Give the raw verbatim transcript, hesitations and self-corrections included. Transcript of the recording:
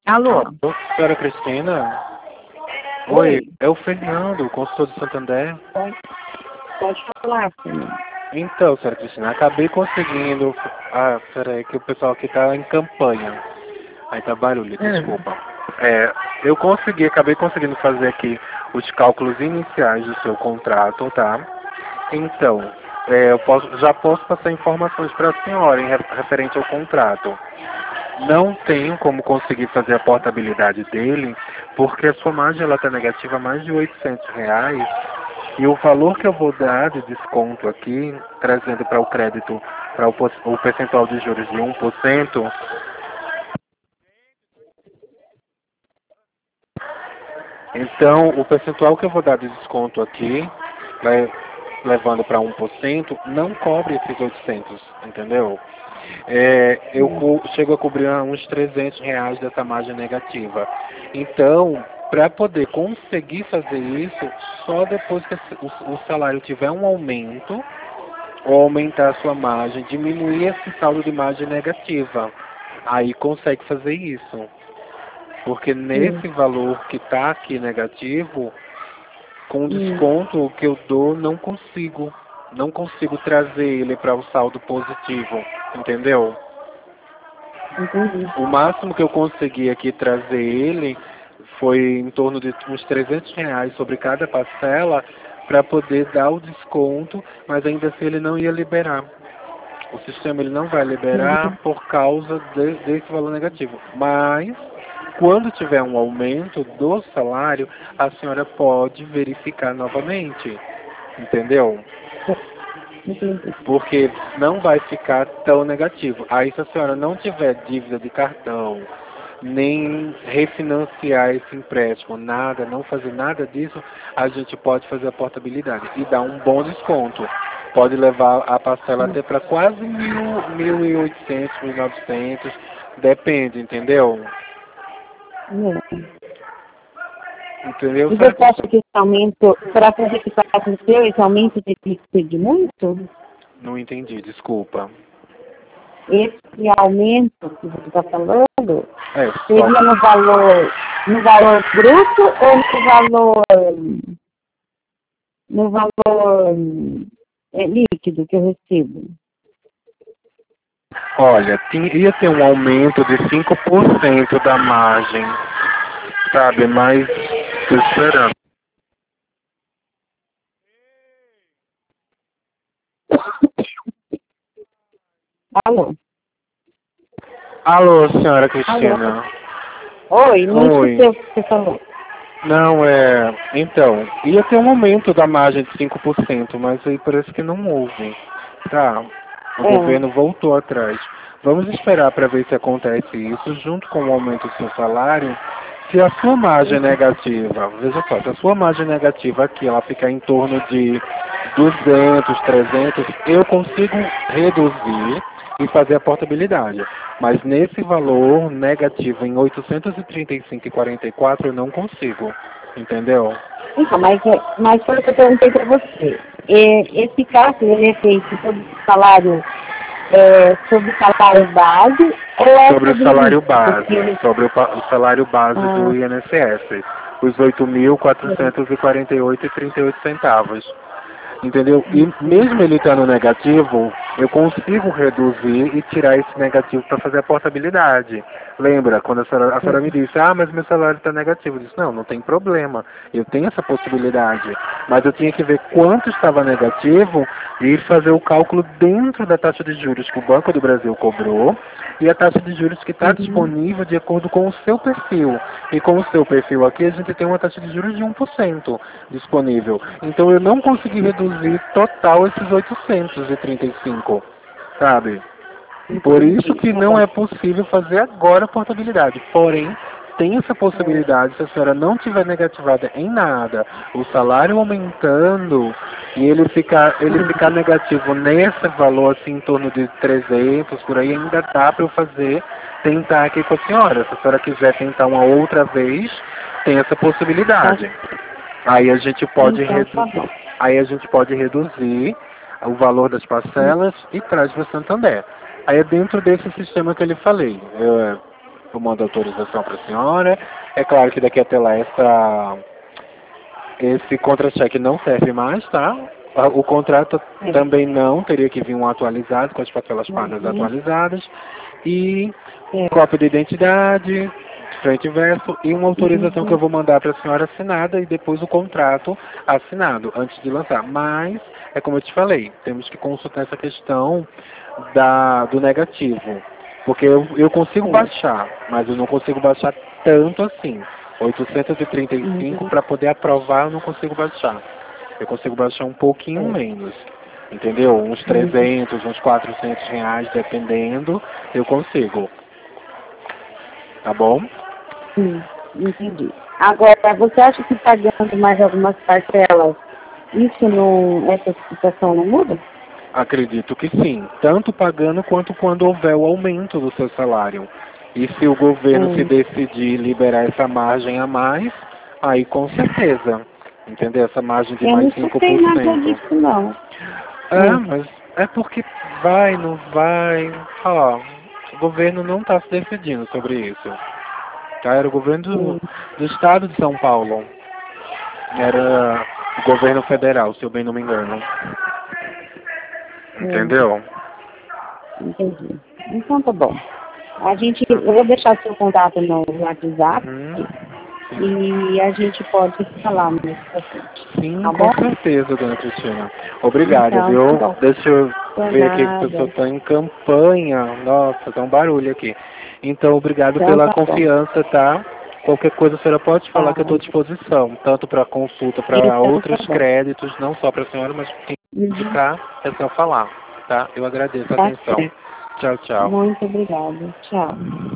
Alô? Alô, senhora Cristina? Oi, Oi? é o Fernando, consultor do Santander. Pode, pode falar, filho. Então, senhora Cristina, acabei conseguindo... Ah, peraí, que o pessoal aqui tá em campanha. Aí tá barulho, Hum. desculpa. É, eu consegui, acabei conseguindo fazer aqui os cálculos iniciais do seu contrato, tá? Então, é, eu posso, já posso passar informações para a senhora em re- referente ao contrato. Não tenho como conseguir fazer a portabilidade dele, porque a sua margem ela está negativa a mais de oitocentos reais e o valor que eu vou dar de desconto aqui, trazendo para o crédito, para o, pos- o percentual de juros de um por cento, então o percentual que eu vou dar de desconto aqui, le- levando para um por cento, não cobre esses oitocentos, entendeu? É, eu Hum. co- chego a cobrir uns trezentos reais dessa margem negativa. Então, para poder conseguir fazer isso, só depois que o, o salário tiver um aumento, ou aumentar a sua margem, diminuir esse saldo de margem negativa. Aí consegue fazer isso. Porque Hum. nesse valor que está aqui negativo, com o Hum. desconto que eu dou, não consigo. Não consigo trazer ele para o saldo positivo. Entendeu? Entendi. O máximo que eu consegui aqui trazer ele foi em torno de uns trezentos reais sobre cada parcela para poder dar o desconto, mas ainda assim ele não ia liberar. O sistema ele não vai liberar Uhum. por causa de- desse valor negativo. Mas, quando tiver um aumento do salário, a senhora pode verificar novamente. Entendeu? Entendi. Porque não vai ficar tão negativo. Aí, se a senhora não tiver dívida de cartão, nem refinanciar esse empréstimo, nada, não fazer nada disso, a gente pode fazer a portabilidade e dar um bom desconto. Pode levar a parcela Hum. até para quase mil, mil e oitocentos, mil e novecentos, depende, entendeu? Hum. Entendeu, E senhora você acha Cristina? que esse aumento, para fazer que acontecer, esse aumento tem que ser de muito? Não entendi, desculpa. Esse aumento que você está falando É, só seria no valor, no valor bruto ou no valor, no valor é, líquido que eu recebo? olha, tinha- ia ter um aumento de cinco por cento da margem, sabe? Mas tô esperando. Alô? Alô, senhora Alô? Cristina. Oi, não Oi. escutei o que você falou. Não, é. Então, ia ter um aumento da margem de cinco por cento, mas aí parece que não houve. Tá. O É. governo voltou atrás. Vamos esperar para ver se acontece isso, junto com o aumento do seu salário. Se a sua margem negativa, veja só, se a sua margem negativa aqui ela ficar em torno de duzentos, trezentos, eu consigo reduzir e fazer a portabilidade. Mas nesse valor negativo em oitocentos e trinta e cinco e quarenta e quatro eu não consigo. Entendeu? Então, mas, é- mas foi o que eu perguntei para você. É, esse cálculo ele é feito sobre o salário, é, sobre o salário base ou é Sobre o sobre salário líquido? Porque base, ele, sobre o, pa- o salário base ah, do I N S S, os oito mil quatrocentos e quarenta e oito e trinta e oito centavos. Entendeu? E mesmo ele estando negativo, eu consigo reduzir e tirar esse negativo para fazer a portabilidade. Lembra, quando a senhora, a senhora me disse, ah, mas meu salário está negativo. Eu disse, não, não tem problema. Eu tenho essa possibilidade. Mas eu tinha que ver quanto estava negativo e fazer o cálculo dentro da taxa de juros que o Banco do Brasil cobrou e a taxa de juros que está uhum, disponível de acordo com o seu perfil. E com o seu perfil aqui, a gente tem uma taxa de juros de um por cento disponível. Então eu não consegui reduzir total esses oitocentos e trinta e cinco, sabe? Por isso entendi. que Tá não bom. é possível fazer agora a portabilidade. Porém, tem essa possibilidade, se a senhora não tiver negativada em nada, o salário aumentando e ele ficar, ele ficar negativo nesse valor assim em torno de trezentos, por aí ainda dá para eu fazer, tentar aqui com a senhora. Se a senhora quiser tentar uma outra vez, tem essa Tá, possibilidade. Aí a gente pode então, tá redu... bom. aí a gente pode reduzir o valor das Hum. parcelas e traz para Santander. Aí é dentro desse sistema que eu lhe falei. É, eu mando autorização para a senhora. É claro que daqui até lá essa, esse contra-cheque não serve mais, tá? O contrato É. também não, teria que vir um atualizado, com as parcelas pagas Uhum. atualizadas. E É. cópia de identidade, frente e verso, e uma autorização Uhum. que eu vou mandar para a senhora assinada e depois o contrato assinado, antes de lançar. Mas, é como eu te falei, temos que consultar essa questão da, do negativo. Porque eu, eu consigo É. baixar, mas eu não consigo baixar tanto assim. oitocentos e trinta e cinco Uhum. para poder aprovar eu não consigo baixar. Eu consigo baixar um pouquinho É. menos. Entendeu? Uns Uhum. trezentos, uns quatrocentos reais, dependendo, eu consigo. Tá bom? Sim, entendi. Agora, você acha que pagando mais algumas parcelas, isso não, essa situação não muda? Acredito que sim. Tanto pagando quanto quando houver o aumento do seu salário. E se o governo se Hum. decidir liberar essa margem a mais, aí com certeza. Entendeu? Essa margem de Eu não mais cinco escutei por nada cento. disso, não. É, Hum. mas é porque vai, não vai. Ó, o governo não está se decidindo sobre isso. Tá? Era o governo do, Hum. do estado de São Paulo. Era o governo federal, se eu bem não me engano. Hum. Entendeu? Entendi. Então tá bom. A gente, eu vou deixar seu contato no WhatsApp Uhum. e a gente pode falar mais pra frente. Sim, Tá com bom? certeza, dona Cristina. Obrigado, Então, tá viu? bom. Deixa eu Por ver aqui que o pessoal nada. está em campanha. Nossa, tá um barulho aqui. Então, obrigado Então pela tá bom. confiança, tá? Qualquer coisa a senhora pode falar Tá. que eu estou à disposição, tanto para consulta, para Então tá outros bom. créditos, não só para a senhora, mas quem Uhum. indicar é só falar, tá? Eu agradeço a Tá atenção. certo. Tchau, tchau. Muito obrigada. Tchau.